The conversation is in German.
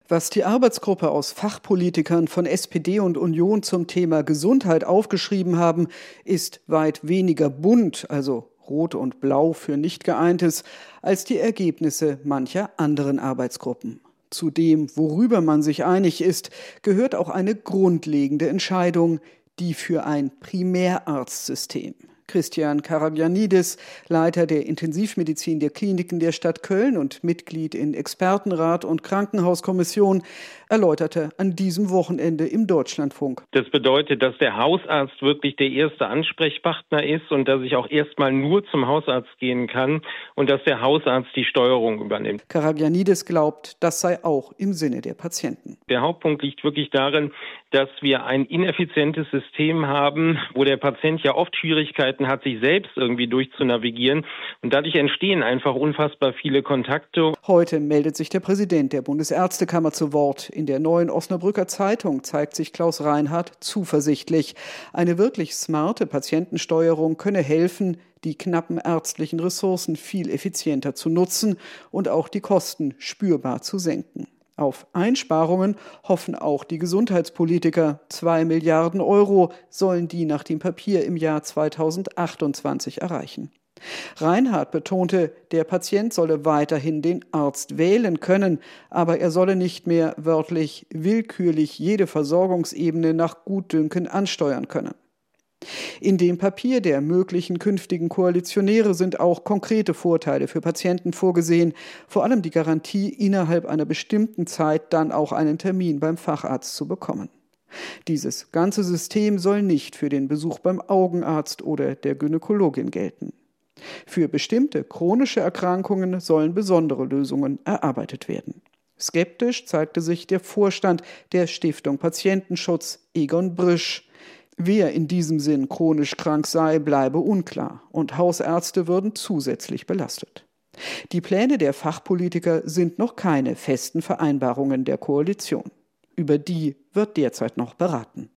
Was die Arbeitsgruppe aus Fachpolitikern von SPD und Union zum Thema Gesundheit aufgeschrieben haben, ist weit weniger bunt, also Rot und Blau für Nicht-Geeintes, als die Ergebnisse mancher anderen Arbeitsgruppen. Zu dem, worüber man sich einig ist, gehört auch eine grundlegende Entscheidung, die für ein Primärarztsystem. Christian Karagianidis, Leiter der Intensivmedizin der Kliniken der Stadt Köln und Mitglied in Expertenrat und Krankenhauskommission, erläuterte an diesem Wochenende im Deutschlandfunk. Das bedeutet, dass der Hausarzt wirklich der erste Ansprechpartner ist und dass ich auch erstmal nur zum Hausarzt gehen kann und dass der Hausarzt die Steuerung übernimmt. Karagianidis glaubt, das sei auch im Sinne der Patienten. Der Hauptpunkt liegt wirklich darin, dass wir ein ineffizientes System haben, wo der Patient ja oft Schwierigkeiten hat, sich selbst irgendwie durchzunavigieren. Und dadurch entstehen einfach unfassbar viele Kontakte. Heute meldet sich der Präsident der Bundesärztekammer zu Wort. In der Neuen Osnabrücker Zeitung zeigt sich Klaus Reinhardt zuversichtlich. Eine wirklich smarte Patientensteuerung könne helfen, die knappen ärztlichen Ressourcen viel effizienter zu nutzen und auch die Kosten spürbar zu senken. Auf Einsparungen hoffen auch die Gesundheitspolitiker. 2 Milliarden Euro sollen die nach dem Papier im Jahr 2028 erreichen. Reinhardt betonte, der Patient solle weiterhin den Arzt wählen können, aber er solle nicht mehr wörtlich willkürlich jede Versorgungsebene nach Gutdünken ansteuern können. In dem Papier der möglichen künftigen Koalitionäre sind auch konkrete Vorteile für Patienten vorgesehen, vor allem die Garantie, innerhalb einer bestimmten Zeit dann auch einen Termin beim Facharzt zu bekommen. Dieses ganze System soll nicht für den Besuch beim Augenarzt oder der Gynäkologin gelten. Für bestimmte chronische Erkrankungen sollen besondere Lösungen erarbeitet werden. Skeptisch zeigte sich der Vorstand der Stiftung Patientenschutz, Egon Brisch. Wer in diesem Sinn chronisch krank sei, bleibe unklar und Hausärzte würden zusätzlich belastet. Die Pläne der Fachpolitiker sind noch keine festen Vereinbarungen der Koalition. Über die wird derzeit noch beraten.